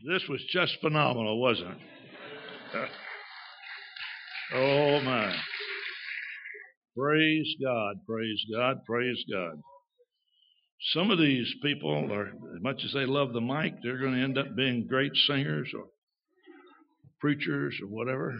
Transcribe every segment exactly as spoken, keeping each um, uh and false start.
This was just phenomenal, wasn't it? Oh, my. Praise God, praise God, praise God. Some of these people, are, as much as they love the mic, they're going to end up being great singers or preachers or whatever.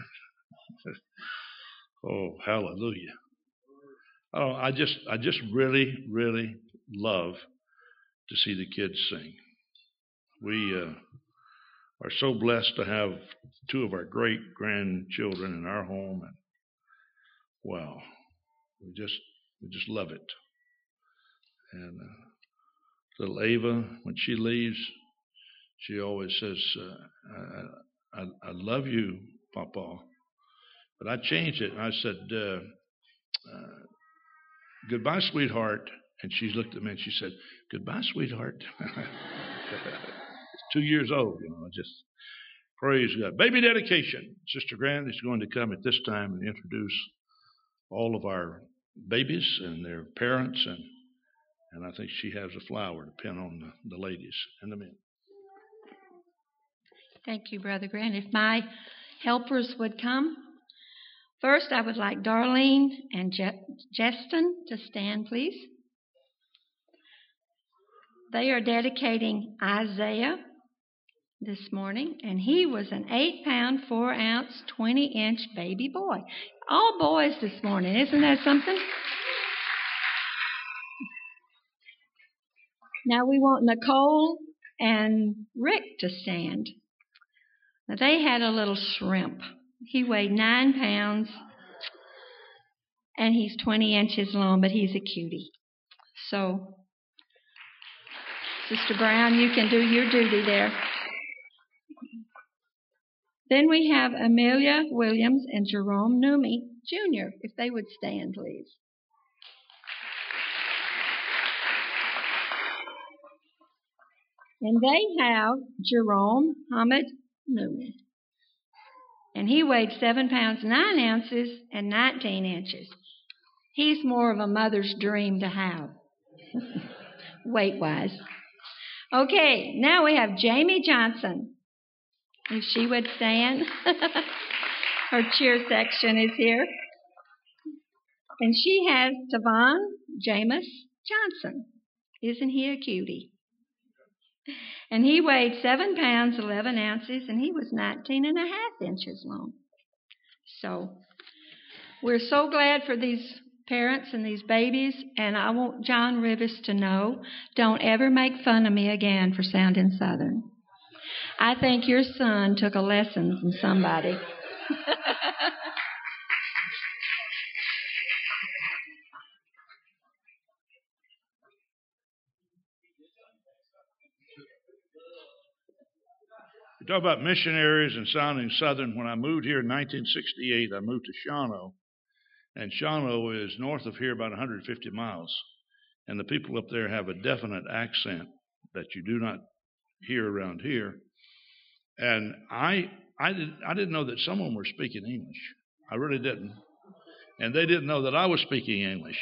Oh, hallelujah. Oh, I just, I just really, really love to see the kids sing. We uh, are so blessed to have two of our great grandchildren in our home, and wow, we just, we just love it. And uh, little Ava, when she leaves, she always says, uh, I, I, I love you, Papa. But I changed it, and I said, uh, uh, goodbye, sweetheart. And she looked at me and she said, goodbye, sweetheart. Two years old, you know, just praise God. Baby dedication. Sister Grant is going to come at this time and introduce all of our babies and their parents, and and I think she has a flower to pin on the, the ladies and the men. Thank you, Brother Grant. If my helpers would come. First, I would like Darlene and Je- Justin to stand, please. They are dedicating Isaiah this morning, and he was an eight-pound, four-ounce, twenty-inch baby boy. All boys this morning. Isn't that something? Now we want Nicole and Rick to stand. Now, they had a little shrimp. He weighed nine pounds, and he's twenty inches long, but he's a cutie. So, Sister Brown, you can do your duty there. Then we have Amelia Williams and Jerome Numi, Junior, if they would stand, please. And they have Jerome Hamid Numi. And he weighed seven pounds, nine ounces, and nineteen inches. He's more of a mother's dream to have, weight-wise. Okay, now we have Jamie Johnson. If she would stand. Her cheer section is here. And she has Tavon Jameis Johnson. Isn't he a cutie? And he weighed seven pounds, eleven ounces, and he was nineteen and a half inches long. So we're so glad for these parents and these babies, and I want John Rivers to know, don't ever make fun of me again for sounding Southern. I think your son took a lesson from somebody. You talk about missionaries and sounding Southern. When I moved here in nineteen sixty-eight, I moved to Shawano. And Shawano is north of here about one hundred fifty miles. And the people up there have a definite accent that you do not hear around here. And I I, did, I didn't know that some of them were speaking English. I really didn't. And they didn't know that I was speaking English.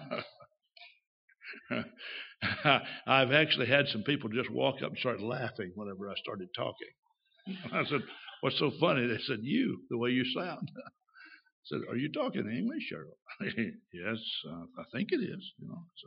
I've actually had some people just walk up and start laughing whenever I started talking. I said, what's so funny? They said, you, the way you sound. I said, are you talking English? Or, yes, uh, I think it is. You know. So,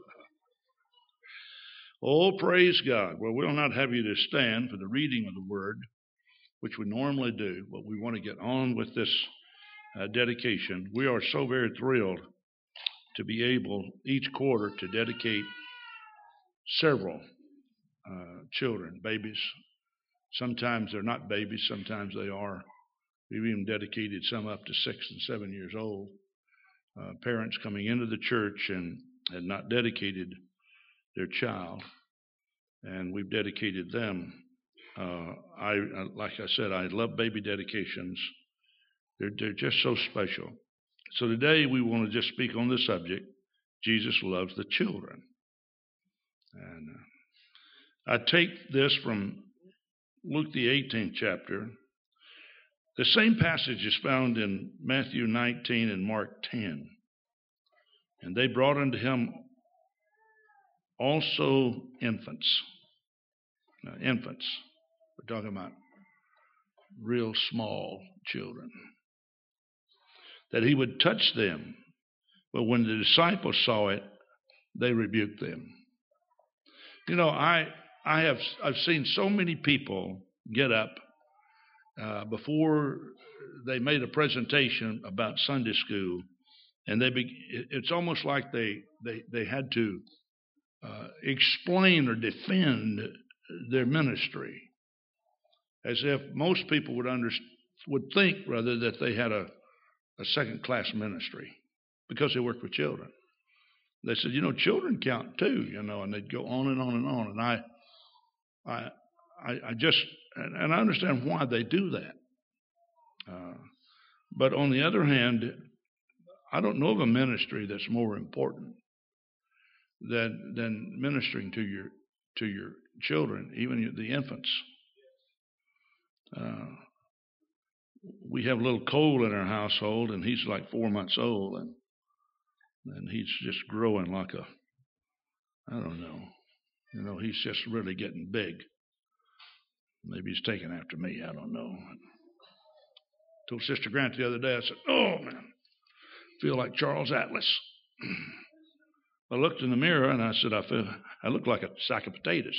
oh, praise God. Well, we'll not have you to stand for the reading of the word, which we normally do, but we want to get on with this uh, dedication. We are so very thrilled to be able each quarter to dedicate several uh, children, babies. Sometimes they're not babies, sometimes they are. We've even dedicated some up to six and seven years old. Uh, parents coming into the church and had not dedicated their child, and we've dedicated them. Uh, I, like I said, I love baby dedications. They're, they're just so special. So today we want to just speak on the subject, Jesus loves the children. And uh, I take this from Luke the eighteenth chapter. The same passage is found in Matthew nineteen and Mark ten. And they brought unto him also infants. Now, infants. We're talking about real small children, that he would touch them. But when the disciples saw it, they rebuked them. You know, I I have I've seen so many people get up uh, before they made a presentation about Sunday school, and they be, it's almost like they they they had to uh, explain or defend their ministry, as if most people would under, would think rather that they had a, a second class ministry because they worked with children. They said, you know, children count too, you know, and they'd go on and on and on. And I, I, I, I just, and I understand why they do that. Uh, but on the other hand, I don't know of a ministry that's more important than than ministering to your to your children, even the infants. Uh, we have a little Cole in our household, and he's like four months old, and and he's just growing like a, I don't know, you know, he's just really getting big. Maybe he's taking after me, I don't know. I told Sister Grant the other day, I said, oh, man, I feel like Charles Atlas. I looked in the mirror, and I said, I feel, I look like a sack of potatoes.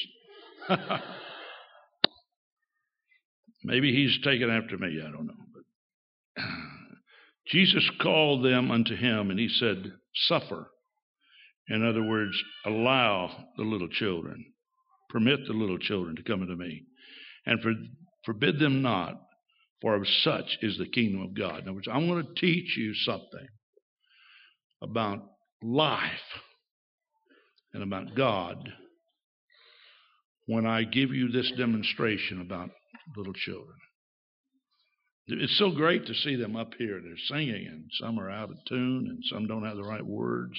Maybe he's taking after me, I don't know. But Jesus called them unto him, and he said, suffer. In other words, allow the little children, permit the little children to come unto me, and for, forbid them not, for of such is the kingdom of God. In other words, I'm going to teach you something about life and about God when I give you this demonstration about little children. It's so great to see them up here. They're singing, and some are out of tune, and some don't have the right words,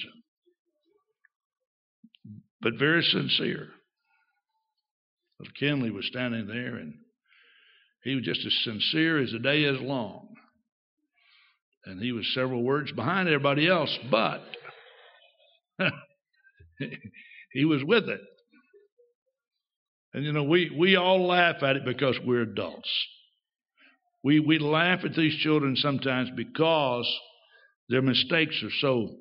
but very sincere. Well, Kenley was standing there, and he was just as sincere as the day is long. And he was several words behind everybody else, but he was with it. And, you know, we, we all laugh at it because we're adults. We, we laugh at these children sometimes because their mistakes are so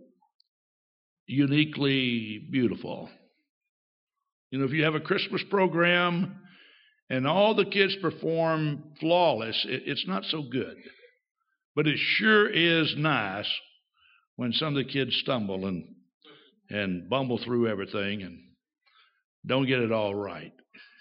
uniquely beautiful. You know, if you have a Christmas program and all the kids perform flawless, it, it's not so good. But it sure is nice when some of the kids stumble and and bumble through everything and don't get it all right.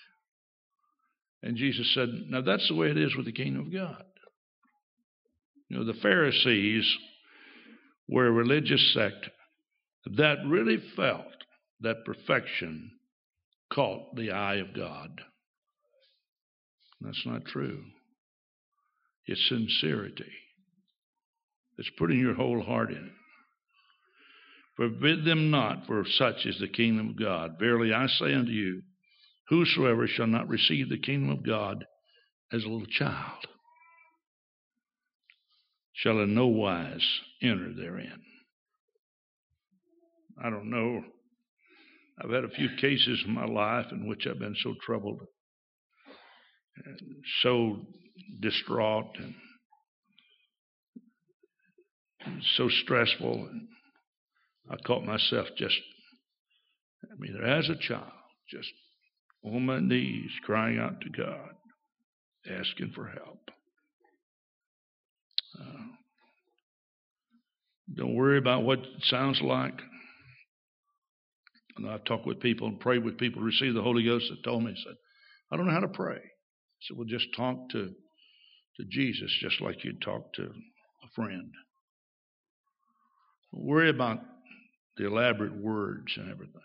And Jesus said, now that's the way it is with the kingdom of God. You know, the Pharisees were a religious sect that really felt that perfection caught the eye of God. That's not true. It's sincerity. It's putting your whole heart in it. Forbid them not, for such is the kingdom of God. Verily I say unto you, whosoever shall not receive the kingdom of God as a little child shall in no wise enter therein. I don't know. I've had a few cases in my life in which I've been so troubled and so distraught and so stressful. And I caught myself just, I mean, as a child, just on my knees, crying out to God, asking for help. Uh, don't worry about what it sounds like. And I've talked with people and prayed with people who received the Holy Ghost that told me, said, I don't know how to pray. I said, well, just talk to, to Jesus just like you'd talk to a friend. Don't worry about the elaborate words and everything.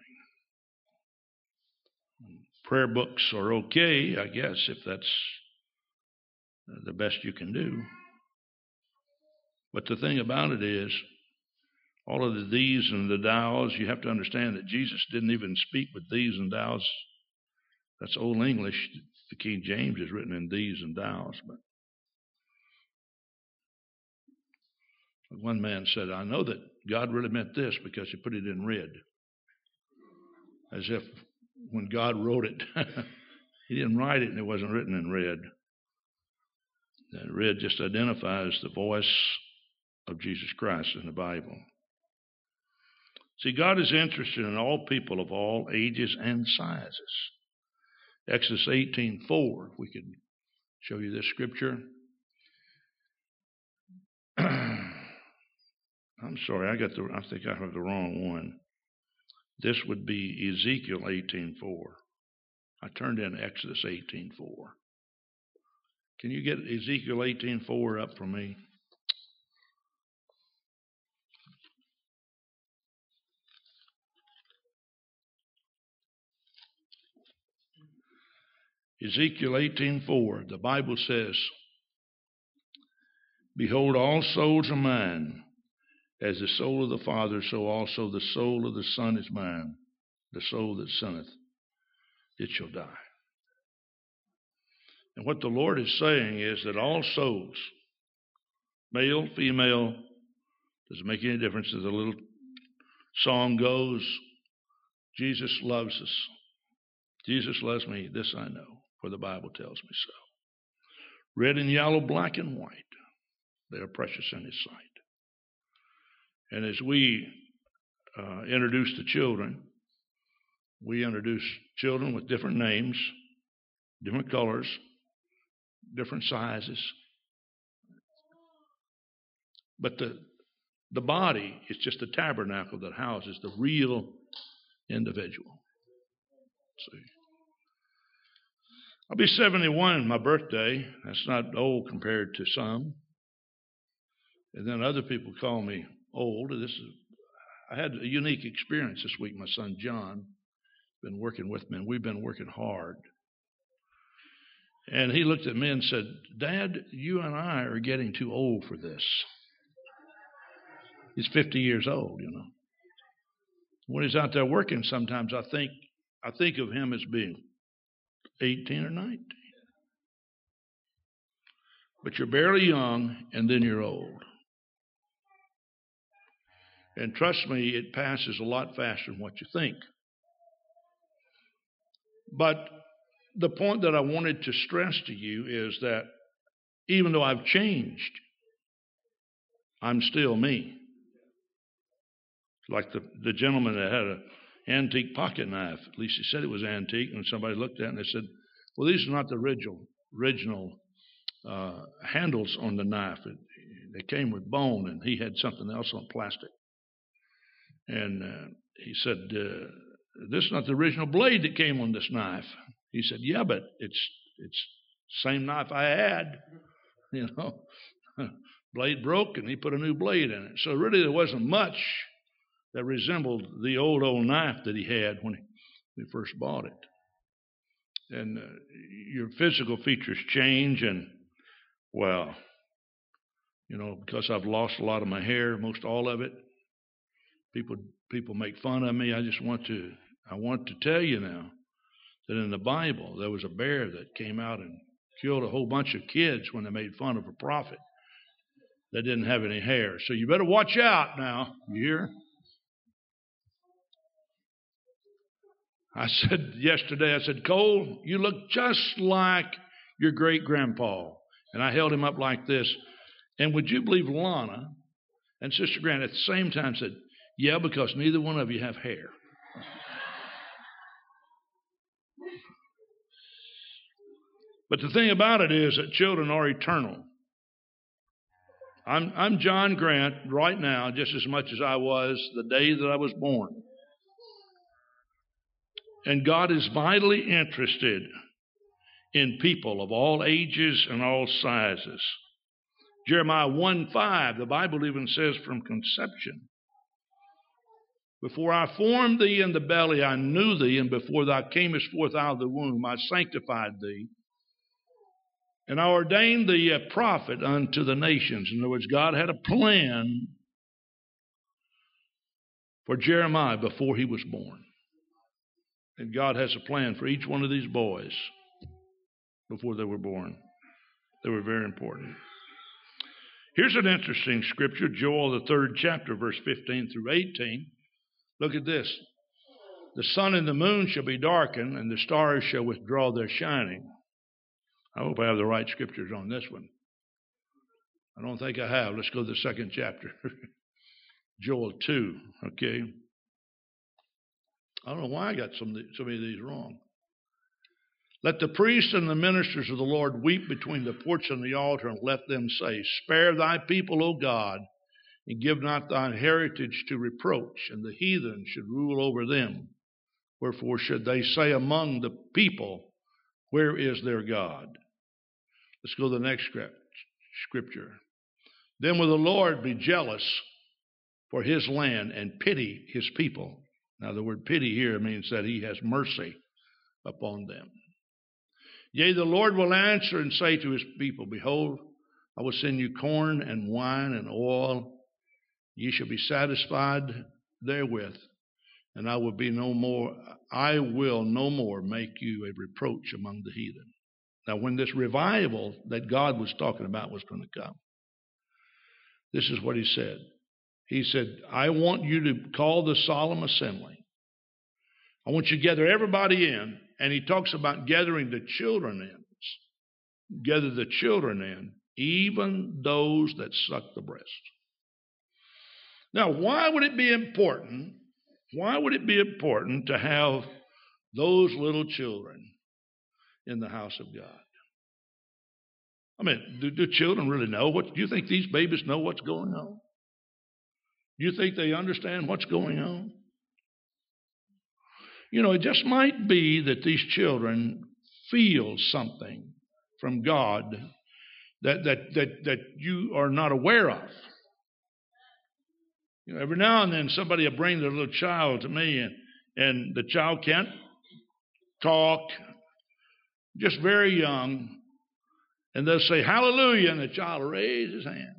Prayer books are okay, I guess, if that's the best you can do. But the thing about it is, all of the these and the thous, you have to understand that Jesus didn't even speak with these and thous. That's Old English. The King James is written in these and thous. But one man said, I know that God really meant this because he put it in red. As if when God wrote it, he didn't write it and it wasn't written in red. And red just identifies the voice of Jesus Christ in the Bible. See, God is interested in all people of all ages and sizes. Exodus eighteen four, if we could show you this scripture. I'm sorry, I got the. I think I have the wrong one. This would be Ezekiel eighteen four. I turned in Exodus eighteen four. Can you get Ezekiel eighteen four up for me? Ezekiel eighteen four, the Bible says, "Behold, all souls are mine. As the soul of the Father, so also the soul of the Son is mine. The soul that sinneth, it shall die." And what the Lord is saying is that all souls, male, female, doesn't make any difference. As the little song goes, Jesus loves us. Jesus loves me, this I know, for the Bible tells me so. Red and yellow, black and white, they are precious in His sight. And as we uh, introduce the children, we introduce children with different names, different colors, different sizes. But the, the body is just a tabernacle that houses the real individual. See, I'll be seventy-one my birthday. That's not old compared to some. And then other people call me old. This is, I had a unique experience this week. My son John been working with me, and we've been working hard. And he looked at me and said, "Dad, you and I are getting too old for this." He's fifty years old, you know. When he's out there working, sometimes I think I think of him as being eighteen or nineteen. But you're barely young, and then you're old. And trust me, it passes a lot faster than what you think. But the point that I wanted to stress to you is that even though I've changed, I'm still me. Like the, the gentleman that had an antique pocket knife. At least he said it was antique, and somebody looked at it and they said, "Well, these are not the original, original uh, handles on the knife. It, they came with bone," and he had something else on plastic. And uh, he said, uh, "This is not the original blade that came on this knife." He said, "Yeah, but it's it's the same knife I had, you know." Blade broke, and he put a new blade in it. So really there wasn't much that resembled the old, old knife that he had when he first bought it. And uh, your physical features change, and, well, you know, because I've lost a lot of my hair, most all of it, people people make fun of me. I just want to, I want to tell you now that in the Bible, there was a bear that came out and killed a whole bunch of kids when they made fun of a prophet that didn't have any hair. So you better watch out now, you hear? I said yesterday, I said, "Cole, you look just like your great-grandpa." And I held him up like this. And would you believe Lana and Sister Grant at the same time said, "Yeah, because neither one of you have hair." But the thing about it is that children are eternal. I'm, I'm John Grant right now just as much as I was the day that I was born. And God is vitally interested in people of all ages and all sizes. Jeremiah one five, the Bible even says from conception, "Before I formed thee in the belly, I knew thee, and before thou camest forth out of the womb, I sanctified thee. And I ordained thee a prophet unto the nations." In other words, God had a plan for Jeremiah before he was born. And God has a plan for each one of these boys before they were born. They were very important. Here's an interesting scripture, Joel, the third chapter, verse fifteen through eighteen. Look at this. "The sun and the moon shall be darkened, and the stars shall withdraw their shining." I hope I have the right scriptures on this one. I don't think I have. Let's go to the second chapter. Joel two, okay? I don't know why I got some, so many of these wrong. Let the priests and the ministers of the Lord weep between the porch and the altar, and let them say, Spare thy people, O God, and give not thine heritage to reproach, and the heathen should rule over them. Wherefore should they say among the people, Where is their God? Let's go to the next scripture. Then will the Lord be jealous for his land and pity his people. Now the word pity here means that he has mercy upon them. Yea, the Lord will answer and say to his people, Behold, I will send you corn and wine and oil. Ye shall be satisfied therewith, and I will be no more, I will no more make you a reproach among the heathen. Now, when this revival that God was talking about was going to come, this is what he said. He said, I want you to call the solemn assembly. I want you to gather everybody in. And he talks about gathering the children in. Gather the children in, even those that suck the breast. Now, why would it be important? Why would it be important to have those little children in the house of God? I mean, do, do children really know what? Do you think these babies know what's going on? Do you think they understand what's going on? You know, it just might be that these children feel something from God that that that that you are not aware of. You know, every now and then somebody will bring their little child to me, and, and the child can't talk, just very young, and they'll say, Hallelujah, and the child will raise his hand.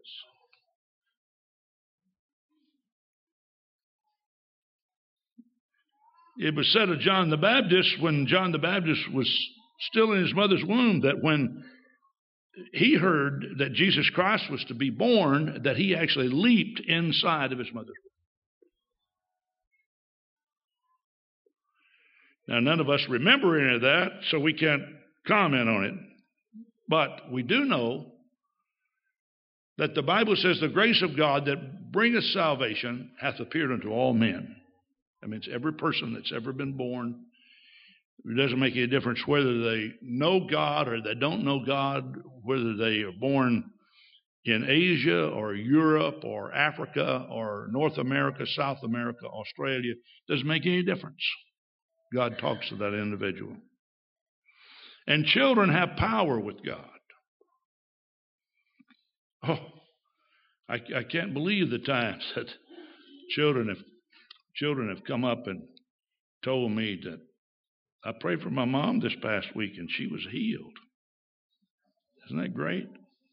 It was said of John the Baptist, when John the Baptist was still in his mother's womb, that when he heard that Jesus Christ was to be born, that he actually leaped inside of his mother's womb. Now, none of us remember any of that, so we can't comment on it. But we do know that the Bible says the grace of God that bringeth salvation hath appeared unto all men. That means every person that's ever been born. It doesn't make any difference whether they know God or they don't know God, whether they are born in Asia or Europe or Africa or North America, South America, Australia. It doesn't make any difference. God talks to that individual. And children have power with God. Oh, I, I can't believe the times that children have Children have come up and told me that I prayed for my mom this past week and she was healed. Isn't that great?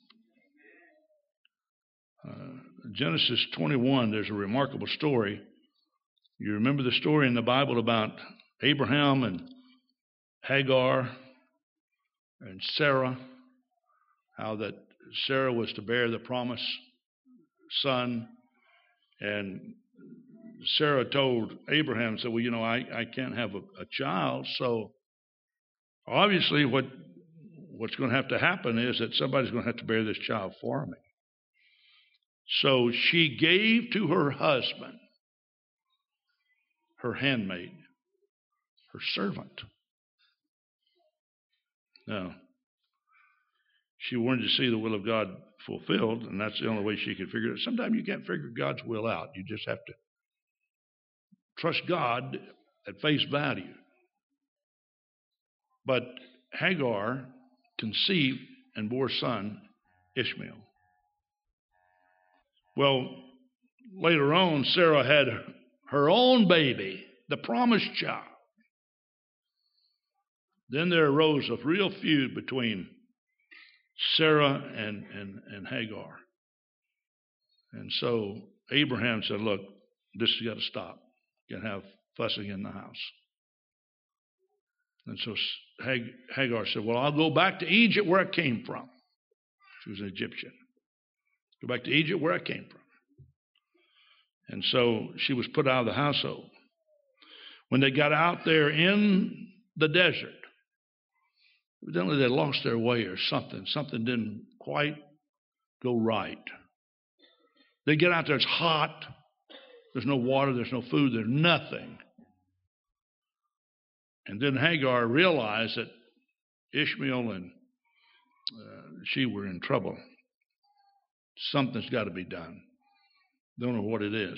Uh, Genesis twenty-one, there's a remarkable story. You remember the story in the Bible about Abraham and Hagar and Sarah, how that Sarah was to bear the promised son, and Sarah told Abraham, said, well, you know, I, I can't have a, a child, so obviously what what's going to have to happen is that somebody's going to have to bear this child for me. So she gave to her husband, her handmaid, her servant. Now, she wanted to see the will of God fulfilled, and that's the only way she could figure it out. Sometimes you can't figure God's will out. You just have to trust God at face value. But Hagar conceived and bore a son, Ishmael. Well, later on, Sarah had her own baby, the promised child. Then there arose a real feud between Sarah and, and, and Hagar. And so Abraham said, look, this has got to stop. You can't have fussing in the house. And so Hagar said, well, I'll go back to Egypt where I came from. She was an Egyptian. Go back to Egypt where I came from. And so she was put out of the household. When they got out there in the desert, evidently they lost their way or something. Something didn't quite go right. They get out there, it's hot. There's no water, there's no food, there's nothing. And then Hagar realized that Ishmael and uh, she were in trouble. Something's got to be done. Don't know what it is.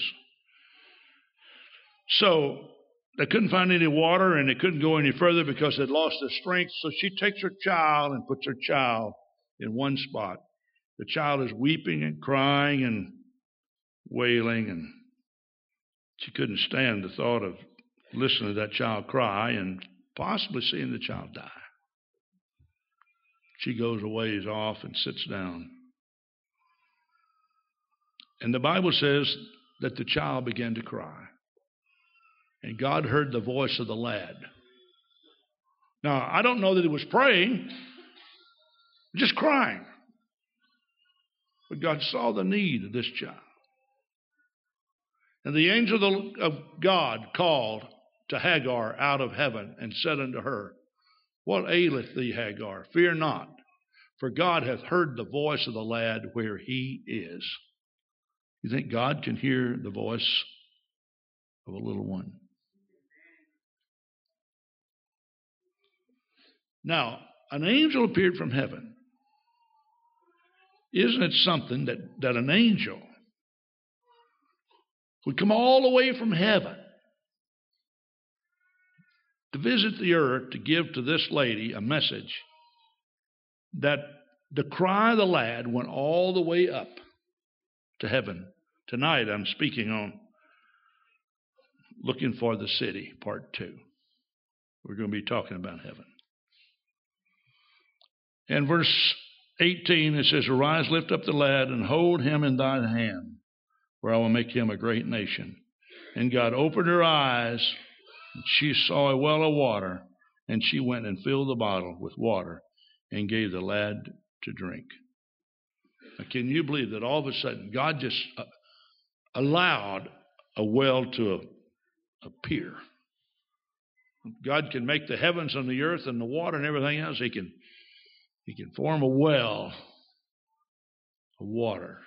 So they couldn't find any water and they couldn't go any further because they'd lost their strength. So she takes her child and puts her child in one spot. The child is weeping and crying and wailing, and she couldn't stand the thought of listening to that child cry and possibly seeing the child die. She goes a ways off and sits down. And the Bible says that the child began to cry. And God heard the voice of the lad. Now, I don't know that he was praying, just crying. But God saw the need of this child. And the angel of God called to Hagar out of heaven and said unto her, What aileth thee, Hagar? Fear not, for God hath heard the voice of the lad where he is. You think God can hear the voice of a little one? Now, an angel appeared from heaven. Isn't it something that, that an angel would come all the way from heaven to visit the earth to give to this lady a message that the cry of the lad went all the way up to heaven? Tonight I'm speaking on Looking for the City, part two. We're going to be talking about heaven. In verse eighteen, it says, Arise, lift up the lad, and hold him in thine hand, for I will make him a great nation. And God opened her eyes, and she saw a well of water, and she went and filled the bottle with water and gave the lad to drink. Now, can you believe that all of a sudden God just uh, allowed a well to appear? God can make the heavens and the earth and the water and everything else. He can, he can form a well of water.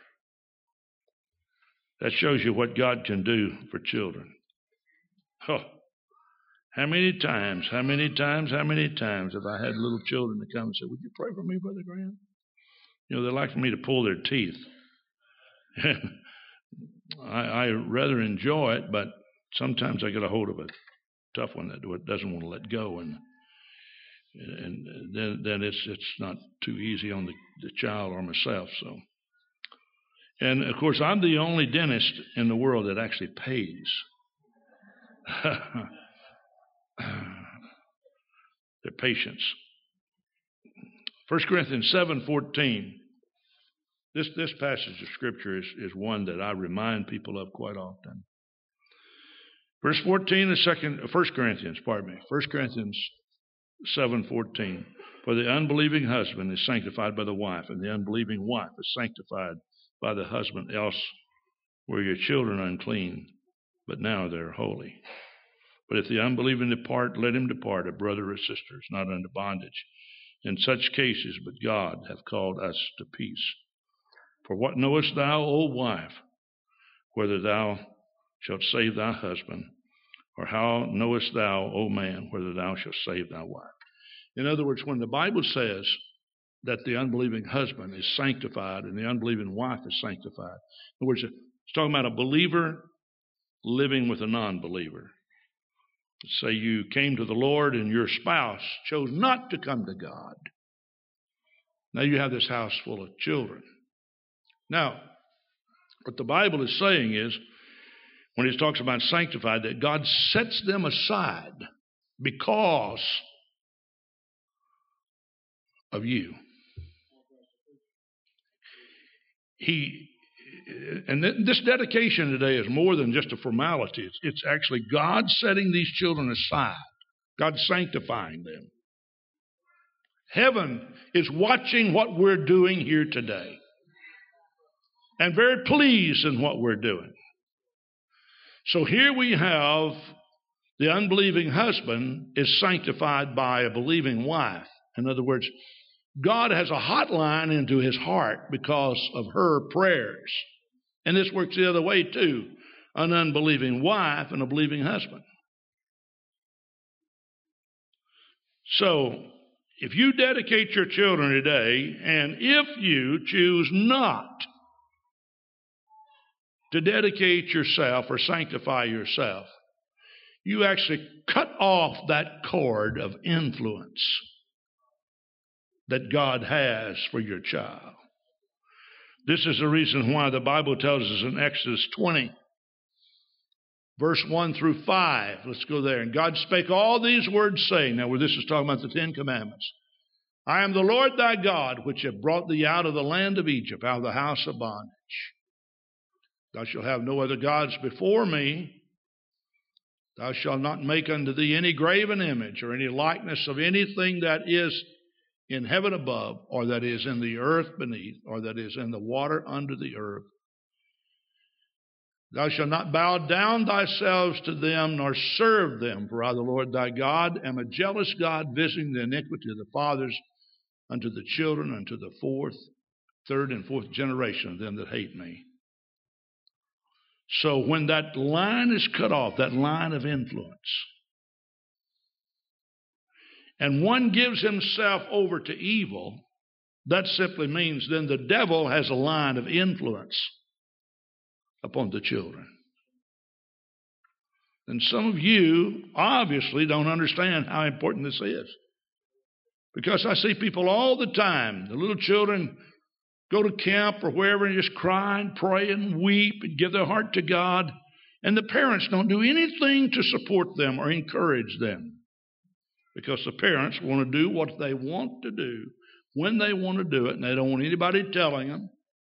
That shows you what God can do for children. Oh, how many times, how many times, how many times have I had little children that come and say, Would you pray for me, Brother Grant? You know, they like for me to pull their teeth. I, I rather enjoy it, but sometimes I get a hold of a tough one that doesn't want to let go, and and then then it's it's not too easy on the, the child or myself. So, and of course, I'm the only dentist in the world that actually pays their patients. First Corinthians seven fourteen. This this passage of Scripture is, is one that I remind people of quite often. Verse fourteen is second First Corinthians, pardon me. First Corinthians seven fourteen. For the unbelieving husband is sanctified by the wife, and the unbelieving wife is sanctified by the husband. Else were your children unclean, but now they're holy. But if the unbelieving depart, let him depart, a brother or sister is not under bondage. In such cases, but God hath called us to peace. For what knowest thou, O wife, whether thou shalt save thy husband? Or how knowest thou, O man, whether thou shalt save thy wife? In other words, when the Bible says that the unbelieving husband is sanctified and the unbelieving wife is sanctified, in other words, it's talking about a believer living with a non-believer. Say you came to the Lord and your spouse chose not to come to God. Now you have this house full of children. Now, what the Bible is saying is, when he talks about sanctified, that God sets them aside because of you. He, and this dedication today is more than just a formality. It's, it's actually God setting these children aside, God sanctifying them. Heaven is watching what we're doing here today and very pleased in what we're doing. So here we have the unbelieving husband is sanctified by a believing wife. In other words, God has a hotline into his heart because of her prayers. And this works the other way too. An unbelieving wife and a believing husband. So, if you dedicate your children today, and if you choose not to dedicate yourself or sanctify yourself, you actually cut off that cord of influence that God has for your child. This is the reason why the Bible tells us in Exodus twenty, verse one through five. Let's go there. And God spake all these words, saying, now where this is talking about the Ten Commandments, I am the Lord thy God, which have brought thee out of the land of Egypt, out of the house of bondage. Thou shalt have no other gods before me. Thou shalt not make unto thee any graven image or any likeness of anything that is in heaven above, or that is in the earth beneath, or that is in the water under the earth. Thou shalt not bow down thyself to them, nor serve them, for I, the Lord thy God, am a jealous God, visiting the iniquity of the fathers unto the children, unto the fourth, third, and fourth generation of them that hate me. So when that line is cut off, that line of influence, and one gives himself over to evil, that simply means then the devil has a line of influence upon the children. And some of you obviously don't understand how important this is. Because I see people all the time, the little children go to camp or wherever and just cry and pray and weep and give their heart to God, and the parents don't do anything to support them or encourage them. Because the parents want to do what they want to do when they want to do it, and they don't want anybody telling them.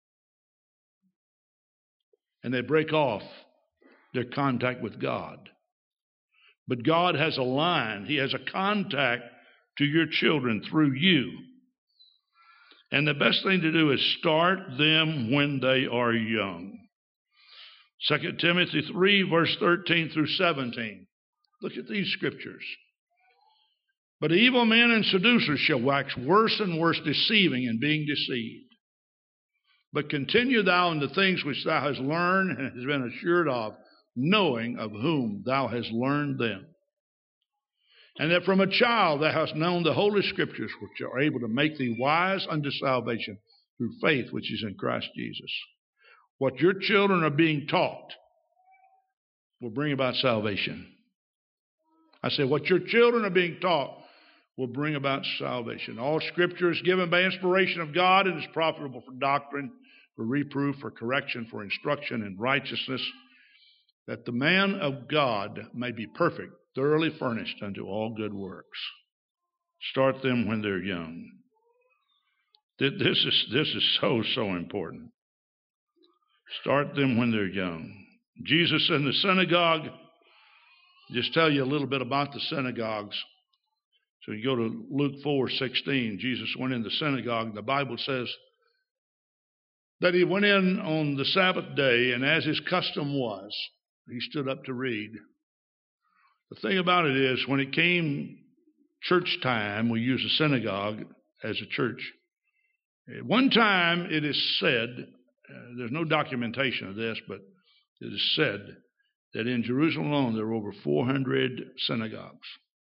And they break off their contact with God. But God has a line. He has a contact to your children through you. And the best thing to do is start them when they are young. Second Timothy three, verse thirteen through seventeen. Look at these scriptures. But evil men and seducers shall wax worse and worse, deceiving and being deceived. But continue thou in the things which thou hast learned and hast been assured of, knowing of whom thou hast learned them. And that from a child thou hast known the Holy Scriptures, which are able to make thee wise unto salvation through faith which is in Christ Jesus. What your children are being taught will bring about salvation. I say what your children are being taught will bring about salvation. All Scripture is given by inspiration of God and is profitable for doctrine, for reproof, for correction, for instruction in righteousness, that the man of God may be perfect, thoroughly furnished unto all good works. Start them when they're young. This is, this is so, so important. Start them when they're young. Jesus in the synagogue, just tell you a little bit about the synagogues. So you go to Luke four sixteen. Jesus went in the synagogue. The Bible says that he went in on the Sabbath day, and as his custom was, he stood up to read. The thing about it is, when it came church time, we use a synagogue as a church. At one time, it is said, uh, there's no documentation of this, but it is said that in Jerusalem alone there were over four hundred synagogues.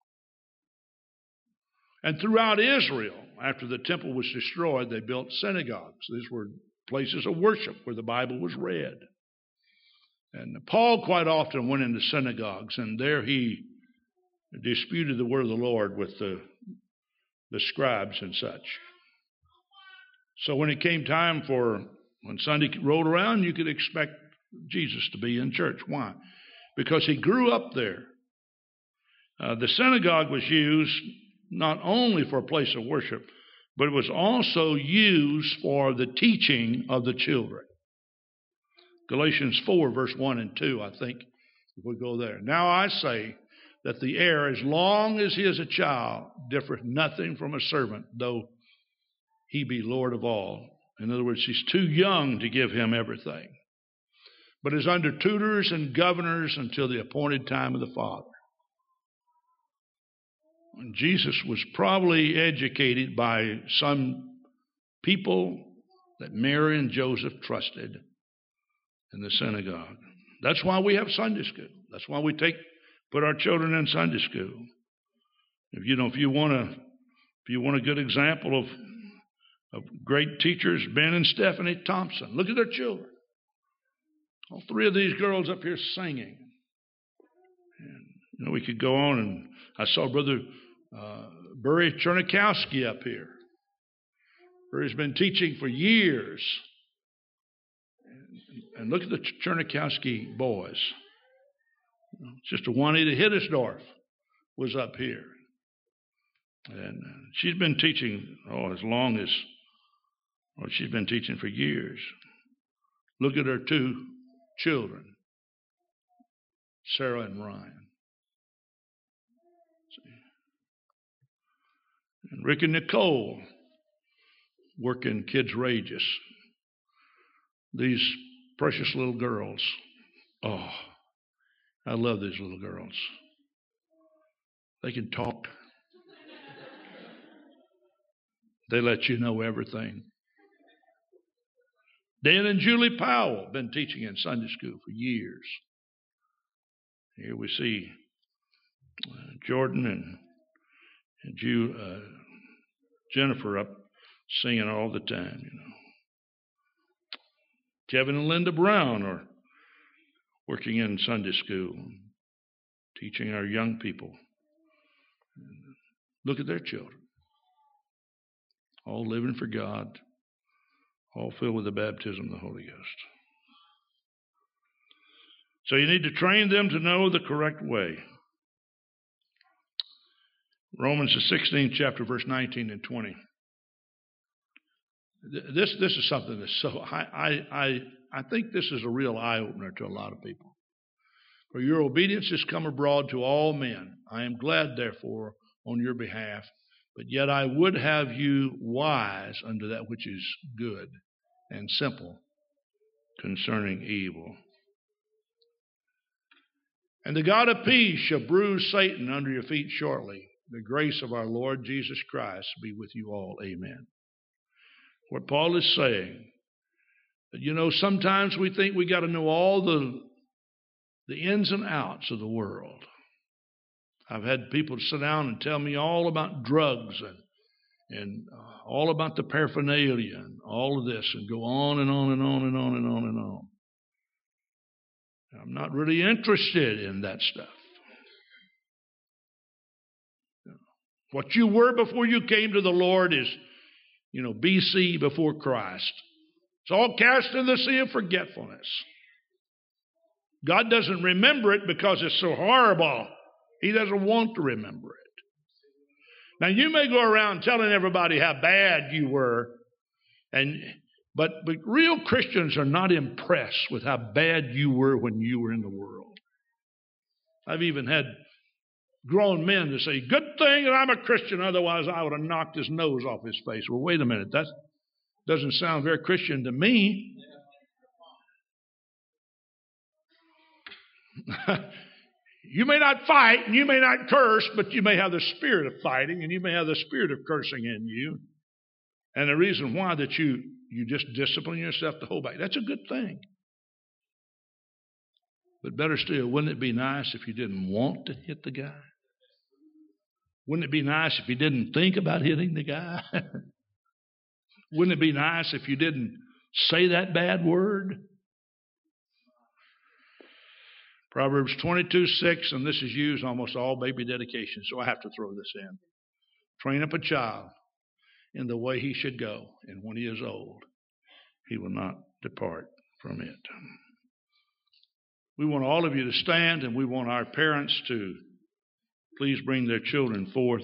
And throughout Israel, after the temple was destroyed, they built synagogues. These were places of worship where the Bible was read. And Paul quite often went into synagogues, and there he disputed the word of the Lord with the, the scribes and such. So when it came time for, when Sunday rolled around, you could expect Jesus to be in church. Why? Because he grew up there. Uh, the synagogue was used not only for a place of worship, but it was also used for the teaching of the children. Galatians four, verse one and two, I think, if we go there. Now I say that the heir, as long as he is a child, differeth nothing from a servant, though he be Lord of all. In other words, he's too young to give him everything, but is under tutors and governors until the appointed time of the Father. Jesus was probably educated by some people that Mary and Joseph trusted in the synagogue. That's why we have Sunday school. That's why we take put our children in Sunday school. If you know, if you want a if you want a good example of of great teachers, Ben and Stephanie Thompson. Look at their children. All three of these girls up here singing. And, you know, we could go on, and I saw Brother uh, Burry Chernikowski up here. Burry's been teaching for years. And, and look at the Chernikowski boys. Sister Juanita Hiddesdorf was up here. And she's been teaching, oh, as long as, well, she's been teaching for years. Look at her two children, Sarah and Ryan. See? And Rick and Nicole work in Kids Rageous. These precious little girls. Oh, I love these little girls. They can talk. They let you know everything. Dan and Julie Powell have been teaching in Sunday school for years. Here we see uh, Jordan and, and Ju, uh, Jennifer up singing all the time, you know. Kevin and Linda Brown are working in Sunday school, teaching our young people. Look at their children. All living for God, all filled with the baptism of the Holy Ghost. So you need to train them to know the correct way. Romans the sixteenth chapter, verse nineteen and twenty. This this is something that's so I I I, I think this is a real eye opener to a lot of people. For your obedience has come abroad to all men. I am glad, therefore, on your behalf. But yet I would have you wise unto that which is good, and simple concerning evil. And the God of peace shall bruise Satan under your feet shortly. The grace of our Lord Jesus Christ be with you all. Amen. What Paul is saying, that, you know, sometimes we think we got to know all the, the ins and outs of the world. I've had people sit down and tell me all about drugs and and uh, all about the paraphernalia and all of this, and go on and on and on and on and on and on. I'm not really interested in that stuff. What you were before you came to the Lord is, you know, B C before Christ. It's all cast in the sea of forgetfulness. God doesn't remember it because it's so horrible. He doesn't want to remember it. Now, you may go around telling everybody how bad you were, and but, but real Christians are not impressed with how bad you were when you were in the world. I've even had grown men to say, good thing that I'm a Christian, otherwise I would have knocked his nose off his face. Well, wait a minute, that doesn't sound very Christian to me. You may not fight, and you may not curse, but you may have the spirit of fighting, and you may have the spirit of cursing in you. And the reason why that you, you just discipline yourself to hold back, that's a good thing. But better still, wouldn't it be nice if you didn't want to hit the guy? Wouldn't it be nice if you didn't think about hitting the guy? Wouldn't it be nice if you didn't say that bad word? Proverbs twenty-two six, and this is used almost all baby dedication, so I have to throw this in. Train up a child in the way he should go, and when he is old, he will not depart from it. We want all of you to stand, and we want our parents to please bring their children forth.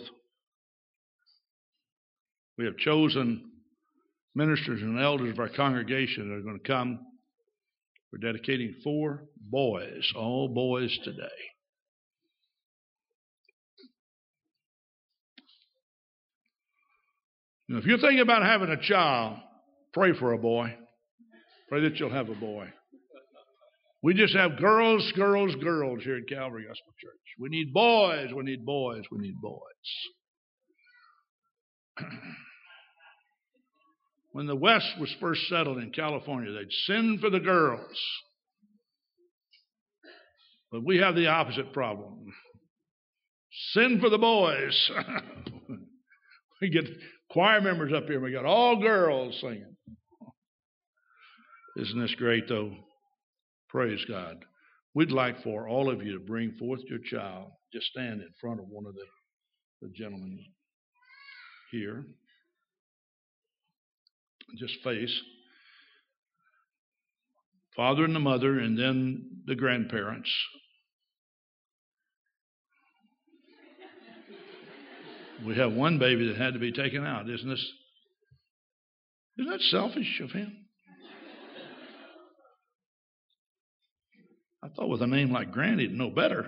We have chosen ministers and elders of our congregation that are going to come. We're dedicating four boys, all boys today. Now, if you're thinking about having a child, pray for a boy. Pray that you'll have a boy. We just have girls, girls, girls here at Calvary Gospel Church. We need boys, we need boys, we need boys. When the West was first settled in California, they'd send for the girls. But we have the opposite problem. Send for the boys. We get choir members up here. We got all girls singing. Isn't this great, though? Praise God. We'd like for all of you to bring forth your child. Just stand in front of one of the, the gentlemen here. Just face father and the mother, and then the grandparents. We have one baby that had to be taken out. Isn't this? Isn't that selfish of him? I thought with a name like Grant, he'd know better.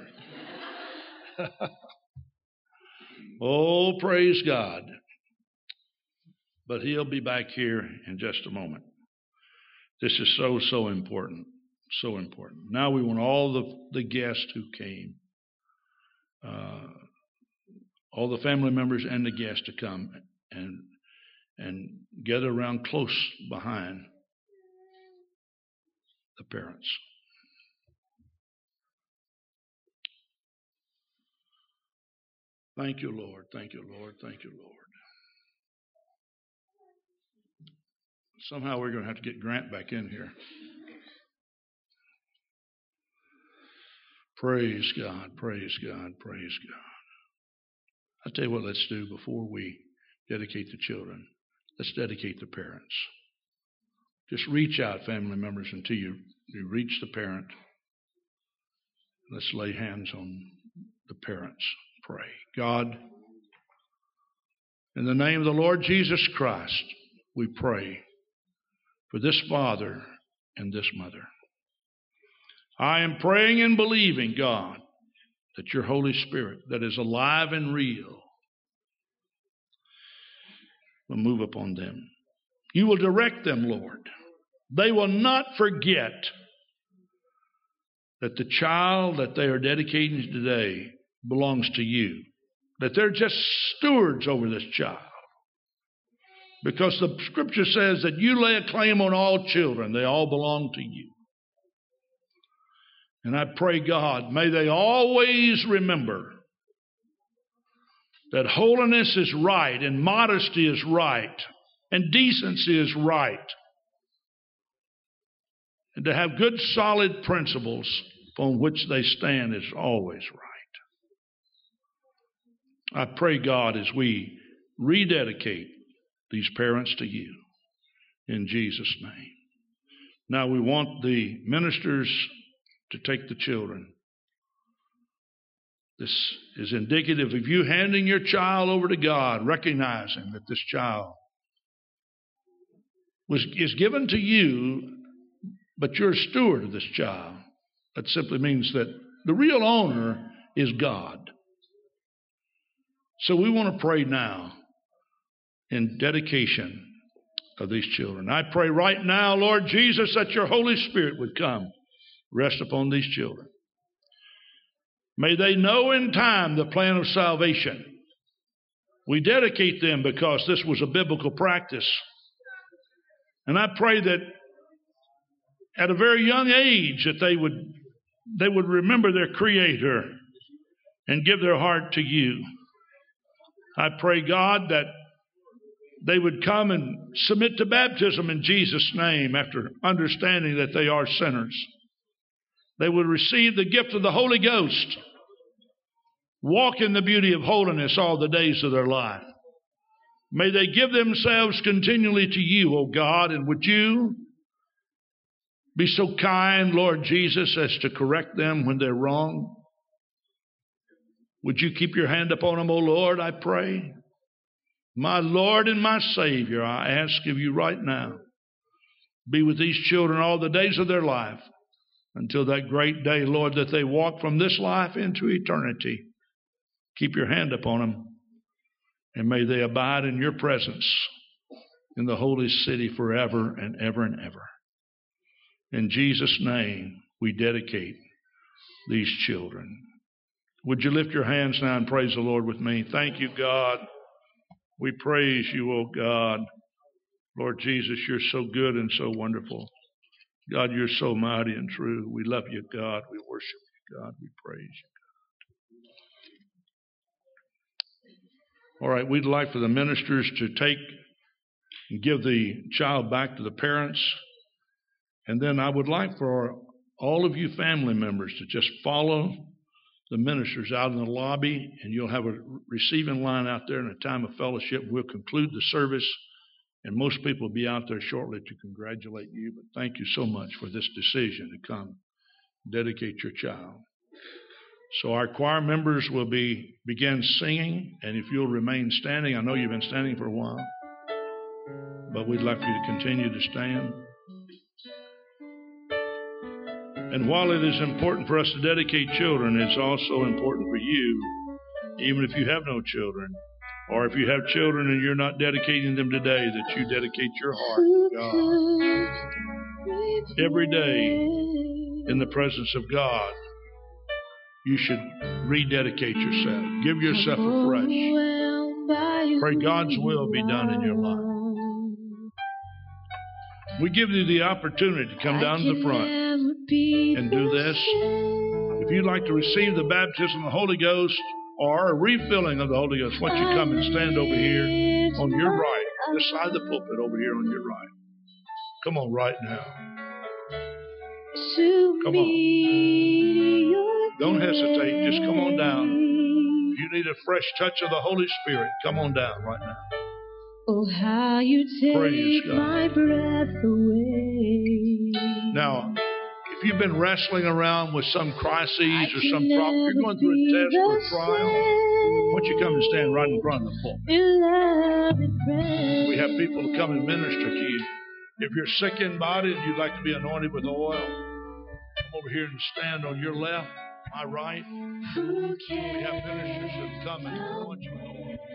Oh, praise God. But he'll be back here in just a moment. This is so, so important. So important. Now we want all the, the guests who came, uh, all the family members and the guests to come and, and gather around close behind the parents. Thank you, Lord. Thank you, Lord. Thank you, Lord. Somehow we're going to have to get Grant back in here. Praise God. Praise God. Praise God. I tell you what, let's do before we dedicate the children. Let's dedicate the parents. Just reach out, family members, until you, you reach the parent. Let's lay hands on the parents. Pray. God, in the name of the Lord Jesus Christ, we pray for this father and this mother. I am praying and believing, God, that your Holy Spirit, that is alive and real, will move upon them. You will direct them, Lord. They will not forget that the child that they are dedicating today belongs to you, that they're just stewards over this child. Because the Scripture says that you lay a claim on all children. They all belong to you. And I pray, God, may they always remember that holiness is right, and modesty is right, and decency is right. And to have good, solid principles upon which they stand is always right. I pray, God, as we rededicate these parents to you, in Jesus' name. Now we want the ministers to take the children. This is indicative of you handing your child over to God, recognizing that this child was is given to you, but you're a steward of this child. That simply means that the real owner is God. So we want to pray now in dedication of these children. I pray right now, Lord Jesus, that your Holy Spirit would come, rest upon these children. May they know in time the plan of salvation. We dedicate them because this was a biblical practice. And I pray that at a very young age that they would, they would remember their Creator and give their heart to you. I pray, God, that they would come and submit to baptism in Jesus' name after understanding that they are sinners. They would receive the gift of the Holy Ghost, walk in the beauty of holiness all the days of their life. May they give themselves continually to you, O God, and would you be so kind, Lord Jesus, as to correct them when they're wrong? Would you keep your hand upon them, O Lord, I pray? My Lord and my Savior, I ask of you right now, be with these children all the days of their life until that great day, Lord, that they walk from this life into eternity. Keep your hand upon them, and may they abide in your presence in the holy city forever and ever and ever. In Jesus' name, we dedicate these children. Would you lift your hands now and praise the Lord with me? Thank you, God. We praise you, oh God. Lord Jesus, you're so good and so wonderful. God, you're so mighty and true. We love you, God. We worship you, God. We praise you. All right, we'd like for the ministers to take and give the child back to the parents. And then I would like for all of you family members to just follow the ministers out in the lobby, and you'll have a receiving line out there in a time of fellowship. We'll conclude the service, and most people will be out there shortly to congratulate you. But thank you so much for this decision to come dedicate your child. So our choir members will be begin singing, and if you'll remain standing, I know you've been standing for a while, but we'd like for you to continue to stand. And while it is important for us to dedicate children, it's also important for you, even if you have no children, or if you have children and you're not dedicating them today, that you dedicate your heart to God. Every day in the presence of God, you should rededicate yourself. Give yourself afresh. Pray God's will be done in your life. We give you the opportunity to come down to the front and do this. If you'd like to receive the baptism of the Holy Ghost or a refilling of the Holy Ghost, why don't you come and stand over here on your right, this side of the pulpit over here on your right. Come on right now. Come on. Don't hesitate. Just come on down. If you need a fresh touch of the Holy Spirit, come on down right now. Oh, how you take my breath away. Now, if you've been wrestling around with some crises or some problem, you're going through a test or a trial, why don't you come and stand right in front of the pulpit? We have people to come and minister to you. If you're sick in body and you'd like to be anointed with oil, come over here and stand on your left, my right. We have ministers that come and anoint you with oil.